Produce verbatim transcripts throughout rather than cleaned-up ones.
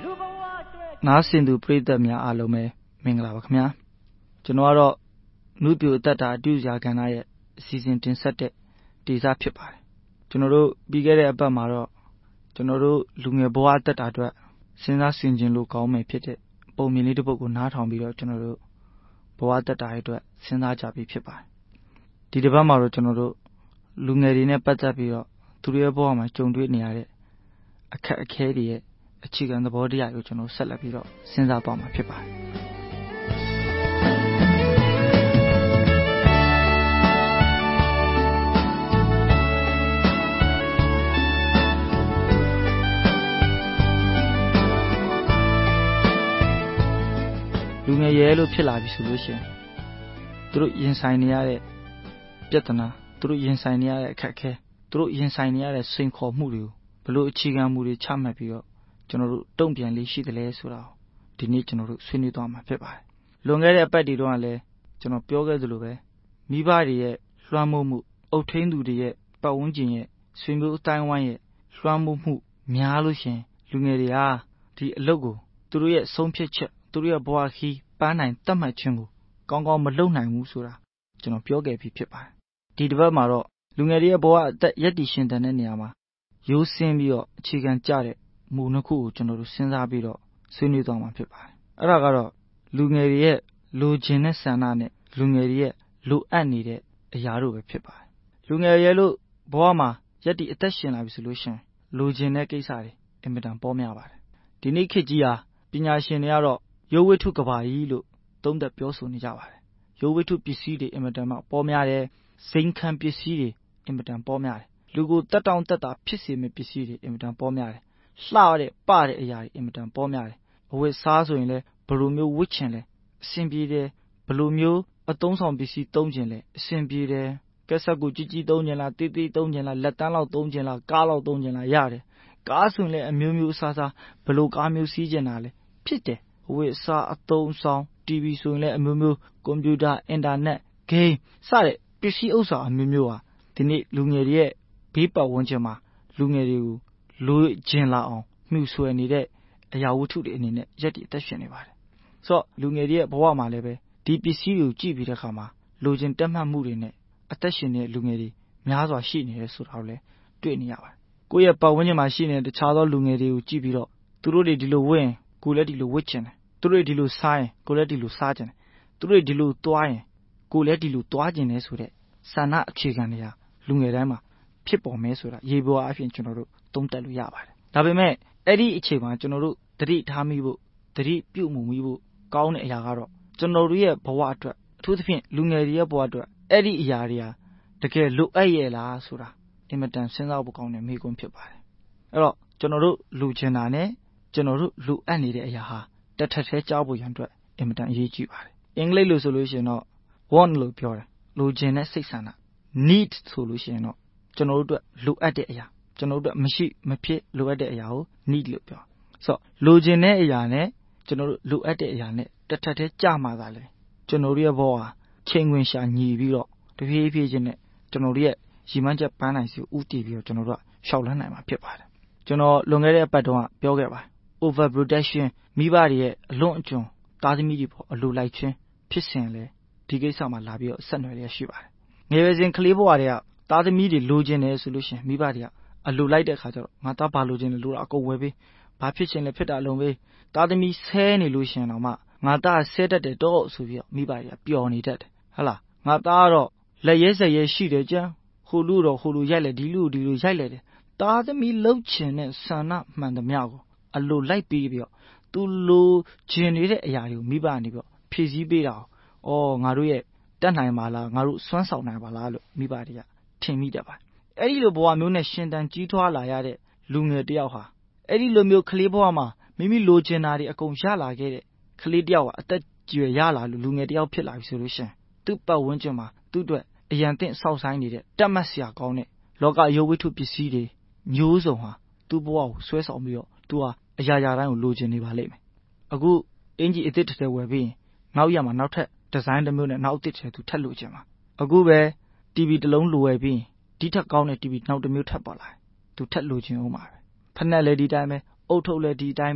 နားဆင်သူပရိသတ်များအားလုံးပဲမင်္ဂလာပါခင်ဗျာကျွန်တော်ကတော့နုပြိုအသက်တာအတူရာကဏ္ဍရဲ့အစီအစဉ်တင်ဆက်တဲ့ဒေသဖြစ်ပါတယ်ကျွန်တော်တို့ပြီးခဲ့တဲ့အပတ်မှာတော့ကျွန်တော်တို့လူငယ်ဘဝအသက်တာအတွက်စဉ်းစားဆင်ခြင်လို့ကောင်းမယ်ဖြစ်တဲ့ပုံမြင်လေးတစ်ပုဒ်ကိုနားထောင်ပြီးတော့ကျွန်တော်တို့ဘဝအသက်တာရဲ့အတွက်စဉ်းစားကြပြီးဖြစ်ပါတယ်ဒီတစ်ပတ်မှာတော့ကျွန်တော်တို့လူငယ်တွေနဲ့ပတ်သက်ပြီးတော့သူတို့ရဲ့ဘဝမှာကြုံတွေ့နေရတဲ့အခက်အခဲတွေရဲ့အခြေခံသဘောတရားကိုကျွန်တော်ဆက်လက်ပြီးတော့စဉ်းစားသွားမှာဖြစ်ပါတယ်လူငယ်ရဲလို့ဖြစ်လာပြီဆိုလို့ရှိရင်သူတို့ရင်ဆိုင်နေရတဲ့ပြဿနာသူတို့ရင်ဆိုင်နေရတဲ့အခက်အခဲသူတို့ရင်ဆိုင်နေရတဲ့စိန်ခေါ်မှုတွေကိုဘလို့အခြေခံမှုတွေချမှတ်ပြီးတော့ကျွန်တော်တို့တုံ့ပြန်လေးရှိတယ်လဲဆိုတာကိုဒီနေ့ကျွန်တော်တို့ဆွေးနွေးသွားမှာဖြစ်ပါတယ်လွန်ခဲ့တဲ့အပတ်တွေတုန်းကလည်းကျွန်တော်ပြောခဲ့သလိုပဲမိဘတွေရဲ့လွှမ်းမိုးမှုအုပ်ထိန်းသူတွေရဲ့ပတ်ဝန်းကျင်ရဲ့ဆွေမျိုးအတိုင်းဝိုင်းရဲ့လွှမ်းမိုးမှုများလို့ရှင်လူငယ်တွေဟာဒီအလုပ်ကိုသူတို့ရဲ့ဆုံးဖြတ်ချက်သူတို့ရဲ့ဘဝခီးပန်းနိုင်တတ်မှတ်ခြင်းကိုကောင်းကောင်းမလုပ်နိုင်ဘူးဆိုတာကျွန်တော်ပြောခဲ့ပြီးဖြစ်ပါတယ်ဒီတစ်ပတ်မှာတော့လူငယ်တွေရဲ့ဘဝအသက်ရည်တည်ရှင်တဲ့နေရာမှာရိုးစင်းပြီးတော့အခြေခံကျတဲ့မူနှစ်ခုကိုကျွန်တော်တို့စဉ်းစားပြီးတော့ဆွေးနွေးသွားမှာဖြစ်ပါတယ်အဲ့ဒါကတော့လူငယ်တွေရဲ့လိုချင်တဲ့ဆန္ဒနဲ့လူငယ်တွေရဲ့လိုအပ်နေတဲ့အရာတို့ပဲဖြစ်ပါတယ်လူငယ်ရဲ့လို့ဘဝမှာရည်တည်အသက်ရှင်လာပြီဆိုလို့ရှင်လိုချင်တဲ့ကိစ္စတွေအင်မတန်ပေါ်များပါတယ်ဒီနေ့ခေတ်ကြီးဟာပညာရှင်တွေကတော့ရုပ်ဝတ္ထုကဘာကြီးလို့သုံးသပ်ပြောဆိုနေကြပါတယ်ရုပ်ဝတ္ထုပစ္စည်းတွေအင်မတန်မှပေါ်များတယ်ဇိမ်ခံပစ္စည်းတွေအင်မတန်ပေါ်များတယ်လူကိုတက်တောင့်တက်တာဖြစ်စေမယ့်ပစ္စည်းတွေအင်မတန်ပေါ်များတယ်လှတဲ့ပတဲ့အရာတွေအင်မတန်ပေါ်များတယ်အဝတ်စားဆိုရင်လည်းဘယ်လိုမျိုးဝတ်ချင်လဲအဆင်ပြေတယ်ဘယ်လိုမျိုးအသုံးဆောင်ပစ္စည်းသုံးချင်လဲအဆင်ပြေတယ်ကက်ဆက်ကိုကြီးကြီးသုံးချင်လားတေးသေးသုံးချင်လားလက်တန်းလောက်သုံးချင်လားကားလောက်သုံးချင်လားရတယ်ကားဆိုရင်လည်းအမျိုးမျိုးအစားစားဘယ်လိုကားမျိုးစီးချင်တာလဲဖြစ်တယ်အဝတ်စားအသုံးဆောင် တီဗီ ဆိုရင်လည်းအမျိုးမျိုးကွန်ပျူတာအင်တာနက်ဂိမ်းစတဲ့ပစ္စည်းဥစ္စာအမျိုးမျိုးဟာဒီနေ့လူငယ်တွေရဲ့ဘေးပတ်ဝန်းကျင်မှာလူငယ်တွေကိုလိုချင်လာအောင်မြှူဆွဲနေတဲ့အရာဝတ္ထုတွေအနေနဲ့ရက်တည်အသက်ရှင်နေပါတယ်ဆိုတော့လူငယ်တွေရဲ့ဘဝမှာလည်းပဲဒီပစ္စည်းတွေကိုကြည့်ပြီးတဲ့အခါမှာလိုချင်တက်မှတ်မှုတွေနဲ့အသက်ရှင်နေတဲ့လူငယ်တွေများစွာရှိနေတယ်ဆိုတာကိုလည်းတွေ့နေရပါတယ်ကိုယ့်ရဲ့ပတ်ဝန်းကျင်မှာရှိနေတဲ့တခြားသောလူငယ်တွေကိုကြည့်ပြီးတော့သူတို့တွေဒီလိုဝတ်ရင်ကိုယ်လည်းဒီလိုဝတ်ချင်တယ်သူတို့ဒီလိုစားရင်ကိုယ်လည်းဒီလိုစားချင်တယ်သူတို့ဒီလိုသွားရင်ကိုယ်လည်းဒီလိုသွားချင်တယ်ဆိုတဲ့ဆန္ဒအခြေခံတွေဟာလူငယ်တိုင်းမှာဖြစ်ပေါ်မဲဆိုတာရေပေါ်အဖြစ်ကျွန်တော်တို့သုံးသပ်လို့ရပါတယ်ဒါပေမဲ့အဲ့ဒီအချိန်မှာကျွန်တော်တို့သတိထားမိဖို့သတိပြုမှုမိဖို့ကောင်းတဲ့အရာကတော့ကျွန်တော်တို့ရဲ့ဘဝအတွက်အထူးသဖြင့်လူငယ်တွေရဲ့ဘဝအတွက်အဲ့ဒီအရာတွေဟာတကယ်လိုအပ်ရဲ့လားဆိုတာအင်မတန်စဉ်းစားဖို့ကောင်းတဲ့မေးခွန်းဖြစ်ပါတယ်အဲ့တော့ကျွန်တော်တို့လူချင်တာနဲ့ကျွန်တော်တို့လိုအပ်နေတဲ့အရာဟာတထက်ထဲကြောက်ဖို့ရန်အတွက်အင်မတန်အရေးကြီးပါတယ်အင်္ဂလိပ်လိုဆိုလို့ရှိရင်တော့ want လို့ပြောတယ်လိုချင်တဲ့စိတ်ဆန္ဒ need ဆိုလို့ရှိရင်တော့ကျွန်တော်တို့အတွက်လိုအပ်တဲ့အရာကျွန်တော်တို့အတွက်မရှိမဖြစ်လိုအပ်တဲ့အရာကို need လို့ပြောဆိုတော့လိုချင်တဲ့အရာနဲ့ကျွန်တော်တို့လိုအပ်တဲ့အရာနဲ့တထက်ထဲကြမှာသာလေကျွန်တော်တို့ရဲ့ဘဝဟာချိန်ခွင်ရှာညီပြီးတော့တဖြည်းဖြည်းချင်းနဲ့ကျွန်တော်တို့ရဲ့ရည်မှန်းချက်ပန်းနိုင်စီကိုဥတည်ပြီးတော့ကျွန်တော်တို့ကရှောက်လန်းနိုင်မှာဖြစ်ပါတယ်ကျွန်တော်လွန်ခဲ့တဲ့အပတ်တုန်းကပြောခဲ့ပါတယ် over protection မိဘတွေရဲ့အလွန်အကျွံသားသမီးတွေပေါ်အလိုလိုက်ခြင်းဖြစ်စဉ်လေဒီကိစ္စမှာလာပြီးတော့ဆက်နွယ်ရရှိပါတယ်ငယ်ရွယ်စဉ်ကလေးဘဝတွေကသားသမီးတွေလိုချင်တယ်ဆိုလို့ရှိရင်မိဘတွေကအလိုလိုက်တဲ့အခါကျတော့ငါသားဘာလိုချင်လဲလိုတာအကုန်ဝယ်ပေးဘာဖြစ်ချင်လဲဖြစ်တာလုံးပေးသားသမီးဆဲနေလို့ရှိရင်တော့မှငါသားဆဲတတ်တယ်တော့ဆိုပြီးတော့မိဘတွေကပျော်နေတတ်တယ်ဟဟလားငါသားကတော့လက်ရဲစက်ရဲရှိတယ်ကြမ်းဟိုလူတော့ဟိုလူရိုက်လေဒီလူဒီလူရိုက်လေတယ်သားသမီးလှုပ်ချင်တဲ့ဆန္ဒမှန်သမျှကိုအလိုလိုက်ပြီးပြီးတော့သူလိုချင်နေတဲ့အရာတွေကိုမိဘကနေပြီးတော့ဖြည့်ဆည်းပေးတာ။အော်ငါတို့ရဲ့တက်နိုင်ပါလားငါတို့စွမ်းဆောင်နိုင်ပါလားလို့မိဘတွေကထင်မိတတ်ပါတယ်။အဲ့ဒီလိုဘဝမျိုးနဲ့ရှင်သန်ကြီးထွားလာရတဲ့လူငယ်တယောက်ဟာအဲ့ဒီလိုမျိုးကလေးဘဝမှာမိမိလိုချင်တာတွေအကုန်ရလာခဲ့တဲ့ကလေးတယောက်ဟာအသက်ကြီးရလာလို့လူငယ်တယောက်ဖြစ်လာပြီဆိုလို့ရှိရင်သူ့ပတ်ဝန်းကျင်မှာသူ့အတွက်အရန်တင့်ဆောက်ဆိုင်နေတဲ့တတ်မှတ်စရာကောင်းတဲ့လောကရုပ်ဝတ္ထုပစ္စည်းတွေမျိုးစုံဟာသူ့ဘဝကိုဆွဲဆောင်ပြီးတော့သူဟာအရာရာတိုင်းကိုလိုချင်နေပါလိမ့်မယ်အခုအင်ကြီးအစ်စ်တစ်ဝယ်ပြီးရင်နောက်ရမှာနောက်ထပ်ဒီဇိုင်းတစ်မျိုးနဲ့နောက်အစ်စ်တစ်သူထပ်လိုချင်မှာအခုပဲ တီဗီ တစ်လုံးလိုဝယ်ပြီးဒီထက်ကောင်းတဲ့ တီဗီ နောက်တစ်မျိုးထပ်ပေါ်လာသူထပ်လိုချင်အောင်ပါပဲဖက်နဲ့လည်းဒီတိုင်းပဲအုတ်ထုတ်လည်းဒီတိုင်းပဲ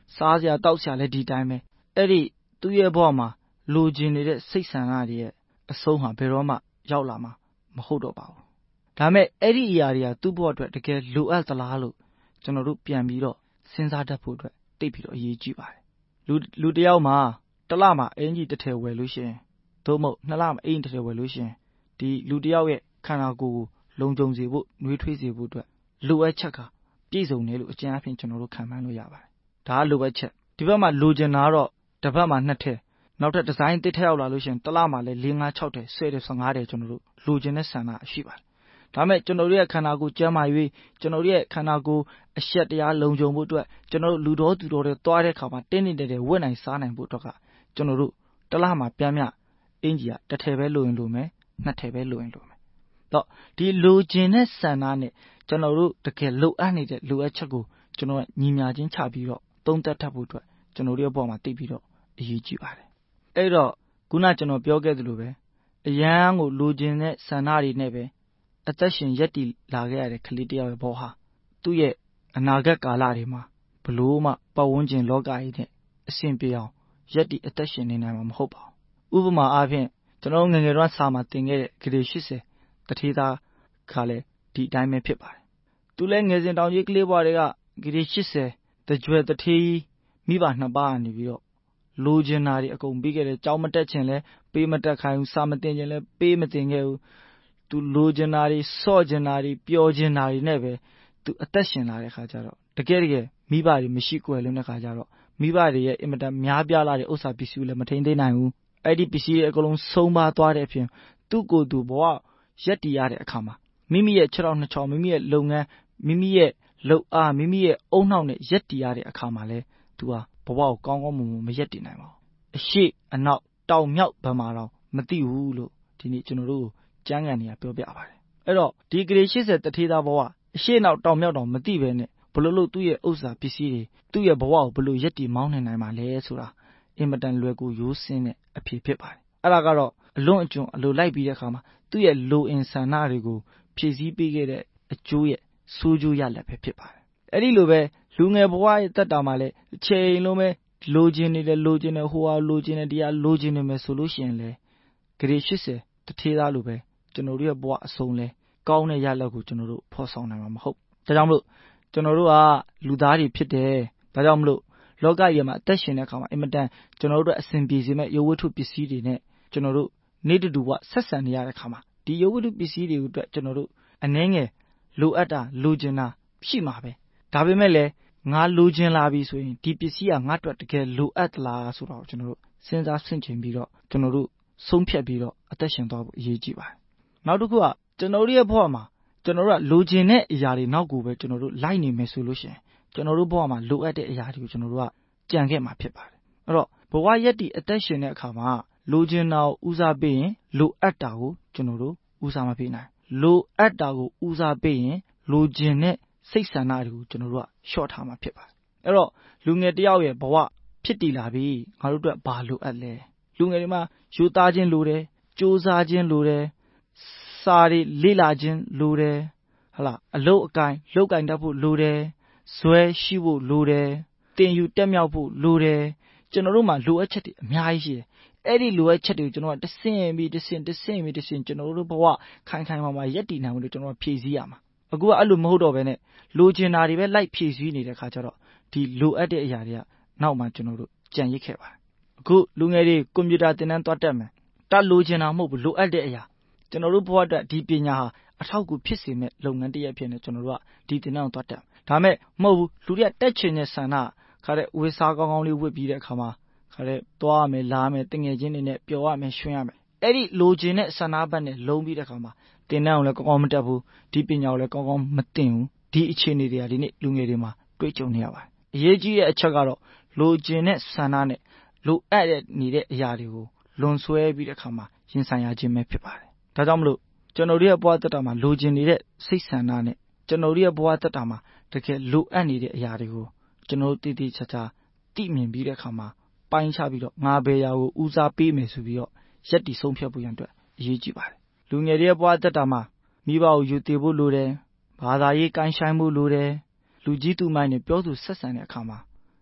စားစရာတောက်စရာလည်းဒီတိုင်းပဲအဲ့ဒီသူ့ရဲ့ဘဝမှာလိုချင်နေတဲ့စိတ်ဆန္ဒတွေရဲ့အဆုံးဟာဘယ်တော့မှရောက်လာမှာမဟုတ်တော့ပါဘူးဒါမဲ့အဲ့ဒီအရာတွေကသူ့ဘဝအတွက်တကယ်လိုအပ်သလားလို့ကျွန်တော်တို့ပြန်ပြီးတော့စဉ်းစားတတ်ဖို့အတွက်တိတ်ပြီးတော့အရေးကြီးပါတယ်လူလူတယောက်မှာတစ်လမှာအင်ကြီးတစ်ထည်ဝယ်လို့ရှိရင်သို့မဟုတ်နှစ်လမှာအင်ကြီးတစ်ထည်ဝယ်လို့ရှိရင်ဒီလူတယောက်ရဲ့ခန္ဓာကိုယ်ကိုလုံခြုံစေဖို့နှွေးထွေးစေဖို့အတွက်လိုအပ်ချက်ကပြည့်စုံတယ်လို့အကျဉ်းအဖြစ်ကျွန်တော်တို့ခံမှန်းလို့ရပါတယ်ဒါကလိုအပ်ချက်ဒီဘက်မှာလိုချင်တာတော့တစ်ဘက်မှာနှစ်ထည်နောက်ထပ်ဒီဇိုင်းတစ်ထည်ရောက်လာလို့ရှိရင်တစ်လမှာလည်း၄၅၆ထည်ဆွဲတယ်၁၅ထည်ကျွန်တော်တို့လိုချင်တဲ့ဆန္ဒရှိပါတယ်ဒါမဲ့ကျွန်တော်တို့ရဲ့ခန္ဓာကိုယ်ကျန်းမာ၍ကျွန်တော်တို့ရဲ့ခန္ဓာကိုယ်အရှက်တရားလုံခြုံဖို့အတွက်ကျွန်တော်တို့လူတော်သူတော်တွေသွားတဲ့ခါမှာတင်းနေတယ်ဝတ်နိုင်စားနိုင်ဖို့အတွက်ကကျွန်တော်တို့တစ်လမှာပြန်မြအင်ကြီးကတစ်ထည်ပဲလိုရင်လိုမယ်နှစ်ထည်ပဲလိုရင်လိုမယ်တော့ဒီလိုချင်တဲ့ဆန္ဒနဲ့ကျွန်တော်တို့တကယ်လိုအပ်နေတဲ့လိုအပ်ချက်ကိုကျွန်တော်ကညီမျှချင်းချပြီးတော့သုံးသပ်တတ်ဖို့အတွက်ကျွန်တော်တို့ရဲ့ဘဝမှာသိပြီးတော့အရေးကြီးပါတယ်အဲ့တော့ခုနကျွန်တော်ပြောခဲ့သလိုပဲအရန်ကိုလိုချင်တဲ့ဆန္ဒတွေနဲ့ပဲအသက်ရှင်ရက်တည်လာခဲ့ရတဲ့ကလေးတယောက်ရဲ့ဘဝဟာသူ့ရဲ့အနာဂတ်ကာလတွေမှာဘလို့မှပတ်ဝန်းကျင်လောကကြီးနဲ့အဆင်ပြေအောင်ရက်တည်အသက်ရှင်နေနိုင်မှာမဟုတ်ပါဘူးဥပမာအားဖြင့်ကျွန်တော်ငယ်ငယ်တုန်းကစာမှာသင်ခဲ့တဲ့ဂရေ၈၀တထေးသားခါလဲဒီအတိုင်းပဲဖြစ်ပါတယ်သူလဲငယ်စဉ်တောင်ကြီးကလေးဘဝတွေကဂရေ၈၀တကြွယ်တထေးမိဘနှစ်ပါးကနေပြီးတော့လိုချင်တာတွေအကုန်ပြီးခဲ့တယ်ကြောင်းမတက်ချင်လဲပေးမတက်ခိုင်းဘူးစာမတင်ချင်လဲပေးမတင်ခဲ့ဘူးသူလိုချင်တာတွေစော့ချင်တာတွေပျော်ချင်တာတွေနဲ့ပဲသူအသက်ရှင်လာတဲ့ခါကျတော့တကယ်တကယ်မိဘတွေမရှိကွယ်လွန်းတဲ့ခါကျတော့မိဘတွေရဲ့အင်မတန်များပြားလာတဲ့ဥစ္စာပစ္စည်းကိုလည်းမထိန်းသိမ်းနိုင်ဘူးအဲ့ဒီပစ္စည်းတွေအကုန်လုံးဆုံးပါသွားတဲ့အပြင်သူ့ကိုယ်သူဘဝရက်တည်ရတဲ့အခါမှာမိမိရဲ့ခြေထောက်နှစ်ချောင်းမိမိရဲ့လုပ်ငန်းမိမိရဲ့လုပ်အားမိမိရဲ့အုံနှောက်နဲ့ရက်တည်ရတဲ့အခါမှာလဲသူဟာဘဝကိုကောင်းကောင်းမွန်မွန်မရက်တည်နိုင်ပါဘူးအရှိအနောက်တောင်မြောက်ဘက်မှာတော့မသိဘူးလို့ဒီနေ့ကျွန်တော်တို့ကျမ်းဂန်တွေကပြောပြပါတယ်အဲ့တော့ဒီဂရေ၈၀တထေးသားဘဝအရှိနောက်တောင်မြောက်တောင်မသိပဲနဲ့ဘလို့လို့သူ့ရဲ့ဥစ္စာပစ္စည်းတွေသူ့ရဲ့ဘဝကိုဘလို့ရက်တည်မောင်းနေနိုင်မှာလဲဆိုတာအင်မတန်လွယ်ကူရိုးစင်းတဲ့အဖြစ်ဖြစ်ပါတယ်အဲ့ဒါကတော့အလွန်အကျွံအလိုလိုက်ပြီးတဲ့အခါမှာသူ့ရဲ့လိုအင်ဆန္ဒတွေကိုဖြည့်ဆည်းပေးခဲ့တဲ့အကျိုးရဲ့ဆိုးကျိုးရလဒ်ပဲဖြစ်ပါတယ်အဲ့ဒီလိုပဲလူငယ်ဘဝရဲ့တက်တာမှာလည်းအချိန်လုံးပဲလိုချင်နေတယ်လိုချင်တယ်ဟိုဟာလိုချင်တယ်တရားလိုချင်နေမယ်ဆိုလို့ရှိရင်လေဂရေ၈၀တထေးသားလိုပဲကျွန်တော်တို့ရဲ့ဘဝအဆုံးလဲကောင်းတဲ့ရလဒ်ကိုကျွန်တော်တို့ဖော်ဆောင်နိုင်မှာမဟုတ်ဒါကြောင့်မလို့ကျွန်တော်တို့ကလူသားတွေဖြစ်တယ်ဒါကြောင့်မလို့လောကကြီးမှာအသက်ရှင်တဲ့အခါမှာအင်မတန်ကျွန်တော်တို့အစဉ်ပြေစေမဲ့ရုပ်ဝတ္ထုပစ္စည်းတွေနဲ့ကျွန်တော်တို့နေတူတူကဆက်ဆံနေရတဲ့အခါမှာဒီရုပ်ဝတ္ထုပစ္စည်းတွေအတွက်ကျွန်တော်တို့အနှဲငယ်လိုအပ်တာလိုချင်တာရှိမှာပဲဒါပေမဲ့လည်းငါလိုချင်လာပြီဆိုရင်ဒီပစ္စည်းကငါ့အတွက်တကယ်လိုအပ်သလားဆိုတော့ကျွန်တော်တို့စဉ်းစားဆင်ခြင်ပြီးတော့ကျွန်တော်တို့ဆုံးဖြတ်ပြီးတော့အသက်ရှင်သွားဖို့အရေးကြီးပါတယ်နောက်တစ်ခုကကျွန်တော်တို့ရဲ့ဘဝမှာကျွန်တော်တို့ကလိုချင်တဲ့အရာတွေနောက်ကိုပဲကျွန်တော်တို့လိုက်နေမယ်ဆိုလို့ရှိရင်ကျွန်တော်တို့ဘဝမှာလိုအပ်တဲ့အရာတွေကိုကျွန်တော်တို့ကကြံခဲ့မှာဖြစ်ပါတယ်အဲ့တော့ဘဝရက်တည်အသက်ရှင်တဲ့အခါမှာလိုချင်တာကိုဦးစားပေးရင်လိုအပ်တာကိုကျွန်တော်တို့ဦးစားမပေးနိုင်လိုအပ်တာကိုဦးစားပေးရင်လိုချင်တဲ့စိတ်ဆန္ဒတွေကိုကျွန်တော်တို့ကရှော့ထားမှာဖြစ်ပါတယ်အဲ့တော့လူငယ်တယောက်ရဲ့ဘဝဖြစ်တည်လာပြီငါတို့အတွက်ဘာလိုအပ်လဲလူငယ်တွေမှာယူသားခြင်းလိုတယ်စူးစမ်းခြင်းလိုတယ်စာတွေလေ့လာခြင်းလိုတယ်ဟလာအလုပ်အကိုင်လုပ်ကင်တတ်ဖို့လိုတယ်ဇွဲရှိဖို့လိုတယ်တင်ယူတက်မြောက်ဖို့လိုတယ်ကျွန်တော်တို့မှာလိုအပ်ချက်တွေအများကြီးရှိတယ်အဲ့ဒီလိုအပ်ချက်တွေကိုကျွန်တော်ကတဆင့်ပြီးတဆင့်တဆင့်ပြီးတဆင့်ကျွန်တော်တို့ဘဝခိုင်ခိုင်မာမာရက်တည်နိုင်ဖို့လို့ကျွန်တော်ကဖြည့်ဆည်းရမှာအခုကအဲ့လိုမဟုတ်တော့ဘဲနဲ့လိုချင်တာတွေပဲလိုက်ဖြည့်ဆည်းနေတဲ့ခါကျတော့ဒီလိုအပ်တဲ့အရာတွေကနောက်မှကျွန်တော်တို့ကြံရစ်ခဲ့ပါတယ်အခုလူငယ်တွေကွန်ပျူတာသင်တန်းသွားတက်မယ်တတ်လိုချင်တာမဟုတ်ဘူးလိုအပ်တဲ့အရာကျွန်တော်တို့ဘဝအတွက်ဒီပညာဟာအထောက်အကူဖြစ်စေမဲ့လုပ်ငန်းတစ်ရပ်ဖြစ်နေကျွန်တော်တို့ကဒီသင်တန်းကိုသွားတက်ဒါမဲ့မဟုတ်ဘူးလူတွေကတက်ချင်တဲ့ဆန္ဒခါတဲ့ဝေစားကောင်းကောင်းလေးဝတ်ပြီးတဲ့အခါမှာခါတဲ့သွားရမယ်လာမယ်တငယ်ချင်းတွေနဲ့ပျော်ရမယ်ရွှင်ရမယ်အဲ့ဒီလိုချင်တဲ့ဆန္ဒဘက်နဲ့လုံးပြီးတဲ့အခါမှာသင်တန်းကိုလည်းကောင်းကောင်းမတက်ဘူးဒီပညာကိုလည်းကောင်းကောင်းမသင်ဘူးဒီအခြေအနေတွေကဒီနေ့လူငယ်တွေမှာတွေ့ကြုံနေရပါတယ်အရေးကြီးတဲ့အချက်ကတော့လိုချင်တဲ့ဆန္ဒနဲ့လိုအပ်တဲ့နေတဲ့အရာတွေကိုလွန်ဆွဲပြီးတဲ့အခါမှာရင်ဆိုင်ရခြင်းပဲဖြစ်ပါတယ်ဒါကြောင့်မလို့ကျွန်တော်တို့ရဲ့ဘဝတက်တာမှာလိုချင်နေတဲ့စိတ်ဆန္ဒနဲ့ကျွန်တော်တို့ရဲ့ဘဝတက်တာမှာတကယ်လိုအပ်နေတဲ့အရာတွေကိုကျွန်တော်တို့တည်တည်ချာချာသိမြင်ပြီးတဲ့အခါမှာပိုင်းခြားပြီးတော့ငါဘယ်ရာကိုဦးစားပေးမယ်ဆိုပြီးတော့ရက်တီဆုံးဖြတ်ဖို့ရန်အတွက်အရေးကြီးပါတယ်လူငယ်တွေရဲ့ဘဝတက်တာမှာမိဘကိုယူတည်ဖို့လိုတယ်ဘာသာရေးကိုင်းဆိုင်မှုလိုတယ်လူကြီးသူမိုင်းနဲ့ပြောသူဆက်ဆံတဲ့အခါမှာ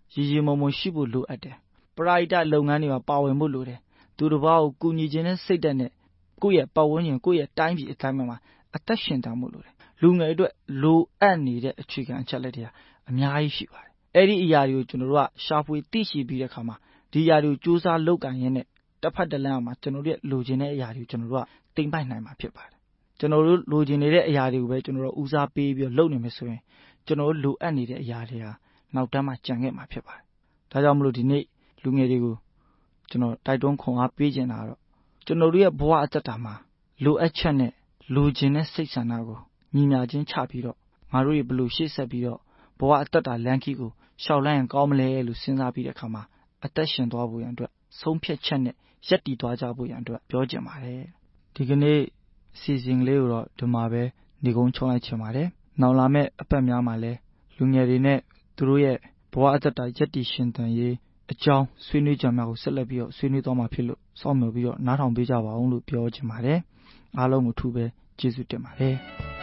ရေရေမုံမုံရှိဖို့လိုအပ်တယ်ပရိဒတ်လုပ်ငန်းတွေမှာပါဝင်ဖို့လိုတယ်သူတစ်ပါးကိုကူညီခြင်းနဲ့စိတ်ဓာတ်နဲ့ကိုယ့်ရဲ့ပတ်ဝန်းကျင်ကိုယ့်ရဲ့တိုင်းပြည်အတိုင်းမှာအသက်ရှင်တန်ဖို့လိုတယ်လူငယ်အတွက်လိုအပ်နေတဲ့အခြေခံအချက်လက်တွေကအများကြီးရှိပါတယ်အဲ့ဒီအရာတွေကိုကျွန်တော်တို့ကရှာဖွေသိရှိပြီးတဲ့အခါမှာဒီအရာတွေကိုစူးစမ်းလုပ်ကိုင်ရင်းနဲ့တစ်ဖက်တစ်လမ်းမှာကျွန်တော်တို့ရဲ့လိုချင်တဲ့အရာတွေကိုကျွန်တော်တို့ကတင်ပိုက်နိုင်မှာဖြစ်ပါတယ်ကျွန်တော်တို့လိုချင်နေတဲ့အရာတွေကိုပဲကျွန်တော်တို့ဦးစားပေးပြီးလုပ်နေမယ်ဆိုရင်ကျွန်တော်တို့လိုအပ်နေတဲ့အရာတွေဟာနောက်တန်းမှာကြံခဲ့မှာဖြစ်ပါတယ်ဒါကြောင့်မလို့ဒီနေ့လူငယ်တွေကိုကျွန်တော်တိုက်တွန်းခွန်အားပေးခြင်းတာတော့ကျွန်တော်တို့ရဲ့ဘဝအသက်တာမှာလိုအပ်ချက်နဲ့လိုချင်တဲ့စိတ်ဆန္ဒကိုညီမျှခြင်းချပြီးတော့ငါတို့တွေဘယ်လိုရှေ့ဆက်ပြီးတော့ဘဝအသက်တာလမ်းကြီးကိုရှောက်လိုက်ရင်ကောင်းမလဲလို့စဉ်းစားပြီးတဲ့အခါမှာအသက်ရှင်သွားဖို့ရန်အတွက်ဆုံးဖြတ်ချက်နဲ့ရက်တည်သွားကြဖို့ရန်အတွက်ပြောချင်ပါတယ်ဒီကနေ့အစီအစဉ်လေးကိုတော့ဒီမှာပဲညီကုန်းချုံလိုက်ချင်ပါတယ်နောက်လာမယ့်အပတ်များမှာလည်းလူငယ်တွေနဲ့သူတို့ရဲ့ဘဝအသက်တာရက်တည်ရှင်သန်ရေးအကြောင်းဆွေးနွေးကြမှာကိုဆက်လက်ပြီးတော့ဆွေးနွေးသွားမှာဖြစ်လို့စောင့်မျှော်ပြီးတော့နားထောင်ပေးကြပါအောင်လို့ပြောချင်ပါတယ်အားလုံးကိုထူးပဲကျေးဇူးတင်ပါတယ်